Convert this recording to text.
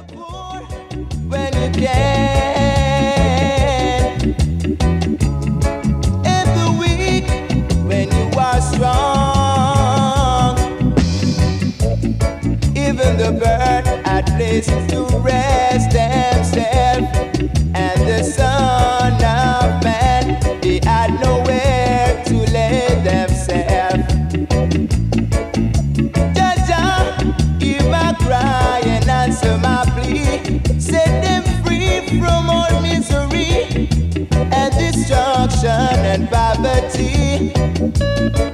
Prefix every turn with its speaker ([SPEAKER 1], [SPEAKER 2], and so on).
[SPEAKER 1] when you can, and the weak when you are strong. Even the bird had place to rest themselves, and the Son of Man, they had nowhere to lay themselves. Jaja, hear my cry and answer my plea. Set them free from all misery and destruction and poverty.